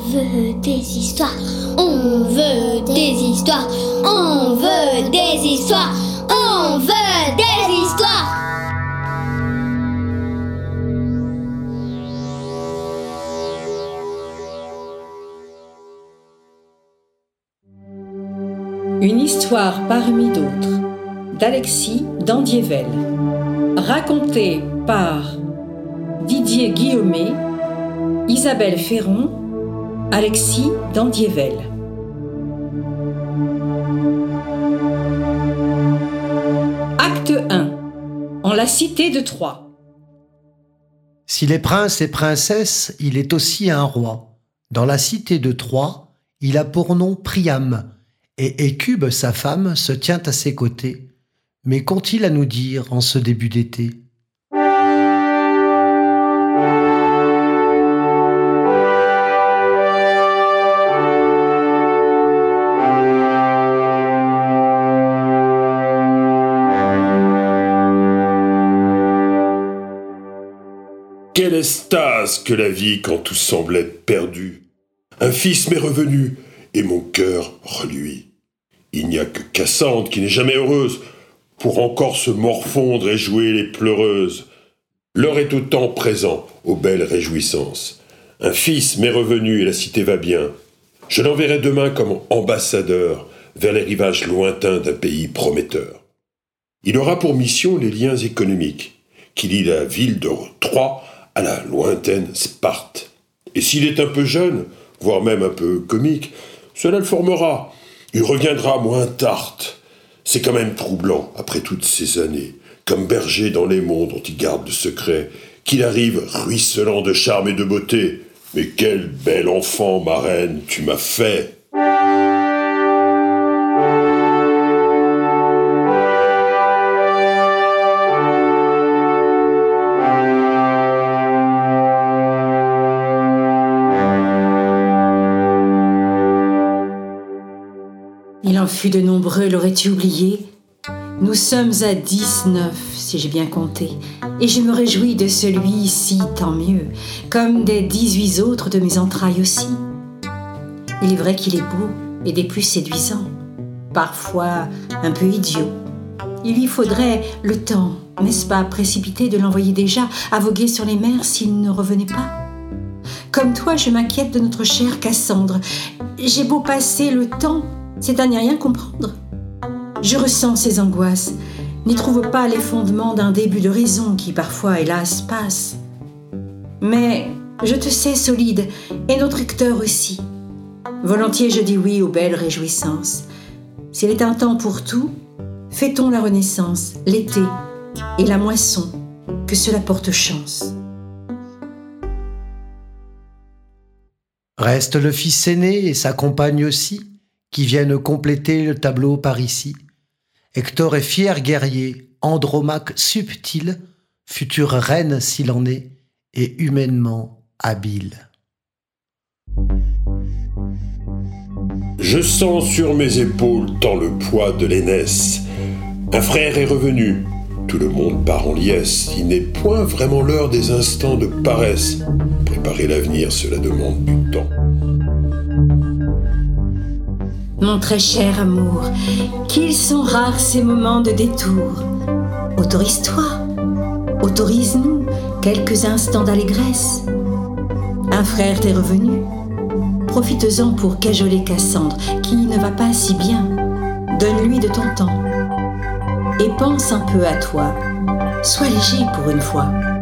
veut des histoires, on veut des histoires, on veut des histoires, on veut des histoires. Une histoire parmi d'autres, d'Alexis d'Andievel, racontée par Didier Guillaumet, Isabelle Ferron, Alexis d'Andievel. Acte 1. En la cité de Troie. S'il est prince et princesse, il est aussi un roi. Dans la cité de Troie, il a pour nom Priam, et Hécube, sa femme, se tient à ses côtés. Mais qu'ont-ils à nous dire en ce début d'été ? Quelle extase que la vie quand tout semblait perdu. Un fils m'est revenu, et mon cœur reluit. Il n'y a que Cassandre qui n'est jamais heureuse, pour encore se morfondre et jouer les pleureuses. L'heure est au temps présent, aux belles réjouissances. Un fils m'est revenu et la cité va bien. Je l'enverrai demain comme ambassadeur vers les rivages lointains d'un pays prometteur. Il aura pour mission les liens économiques, qui lient la ville de Troie à la lointaine Sparte. Et s'il est un peu jeune, voire même un peu comique, cela le formera. Il reviendra moins tarte. C'est quand même troublant, après toutes ces années, comme berger dans les monts dont il garde le secret, qu'il arrive ruisselant de charme et de beauté. Mais quel bel enfant, ma reine, tu m'as fait! Il en fut de nombreux, l'aurais-tu oublié ? Nous sommes à 19, si j'ai bien compté, et je me réjouis de celui-ci, tant mieux, comme des 18 autres de mes entrailles aussi. Il est vrai qu'il est beau et des plus séduisants, parfois un peu idiot. Il lui faudrait le temps, n'est-ce pas, précipité de l'envoyer déjà à voguer sur les mers s'il ne revenait pas. Comme toi, je m'inquiète de notre chère Cassandre. J'ai beau passer le temps, c'est à n'y rien comprendre. Je ressens ses angoisses, n'y trouve pas les fondements d'un début de raison qui parfois, hélas, passe. Mais je te sais solide, et notre Hector aussi. Volontiers je dis oui aux belles réjouissances. S'il est un temps pour tout, fêtons la renaissance, l'été et la moisson, que cela porte chance. Reste le fils aîné et sa compagne aussi, qui viennent compléter le tableau par ici. Hector est fier guerrier, Andromaque subtil, future reine s'il en est, et humainement habile. Je sens sur mes épaules tant le poids de l'aînesse. Un frère est revenu, tout le monde part en liesse. Il n'est point vraiment l'heure des instants de paresse. Préparer l'avenir, cela demande du temps. Mon très cher amour, qu'ils sont rares ces moments de détour. Autorise-toi, autorise-nous quelques instants d'allégresse. Un frère t'est revenu, profites-en pour cajoler Cassandre, qui ne va pas si bien. Donne-lui de ton temps et pense un peu à toi. Sois léger pour une fois.